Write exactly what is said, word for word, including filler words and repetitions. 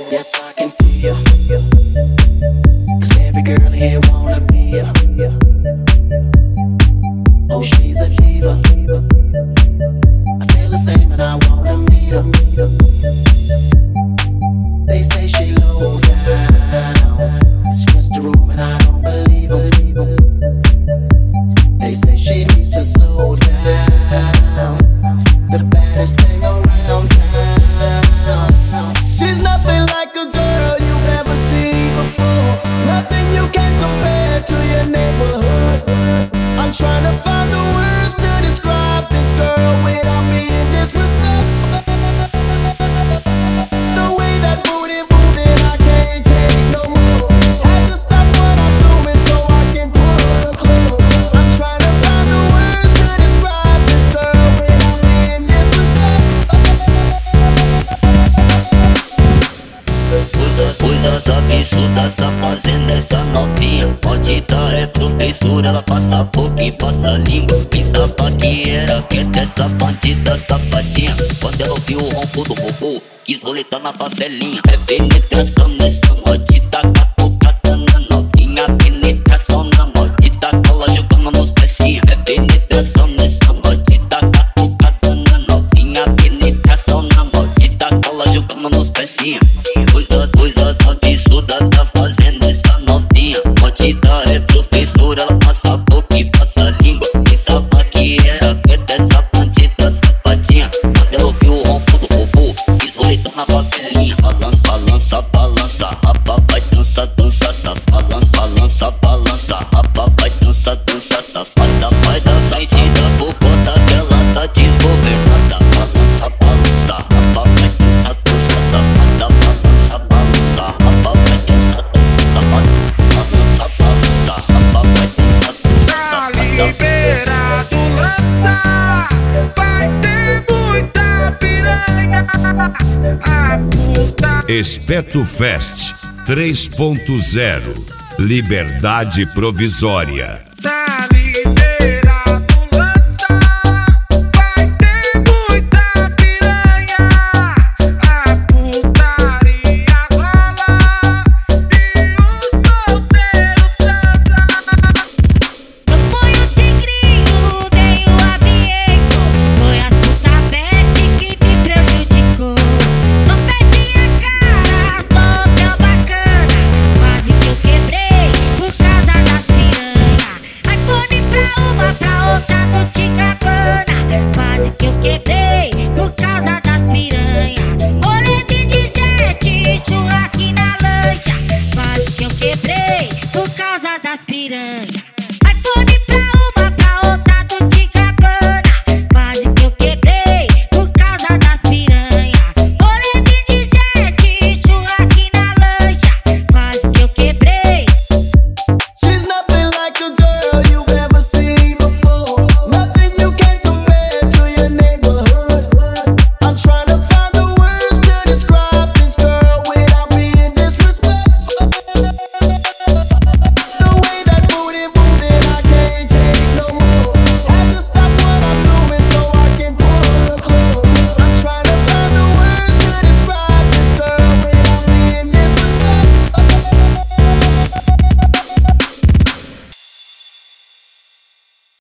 Yes, I can see you. Cause every girl here wanna be you. Oh, she's a diva. I feel the same and I wanna meet her. They say she low down. It's just a room and I don't believe them. They say she needs to slow down. The baddest thing around town. She's nothing like a girl you've ever seen before. Nothing you can compare to your neighborhood. I'm trying to find the words to describe this girl without being disrespectful. The way that booty moving, I can't take no more. Had to stop what I'm doing so I can pull her close. I'm trying to find the words to describe this girl without being disrespectful. Coisas absurdas tá fazendo essa novinha. Pode dar, é professora, ela passa a boca e passa a língua. Pensava que era quieta essa bandida safadinha. Quando ela ouviu o ronco do vovô, quis roletar na favelinha. É penetração nessa maldita catucada na novinha. Penetração na maldita cola jogando nos pecinhos. É penetração nessa maldita catucada na novinha. Penetração na maldita cola jogando nos pecinhos. Coisas, coisas absurdas tá fazendo essa novinha. Pode dar, é professora, ela passa a boca e passa a língua. Pensava que era quieta essa bandida safadinha. Quando ela ouviu o ronco do robô, quis roletar na favelinha. Balança, balança, balança, rapa, vai dança, dança, safada. Balança, balança, rapa, vai dança, dança, safada. Vai dançar e te dá bocota que ela tá desgovernada. Balança, balança, rapa, vai dança, dança, safada. Balança, balança, rapa, vai dança, dança, safada. Balança, balança, rapa, vai dança, dança, safada. Liberado lança, vai ter muita piranha. A puta. Espeto Fest três ponto zero. Liberdade provisória.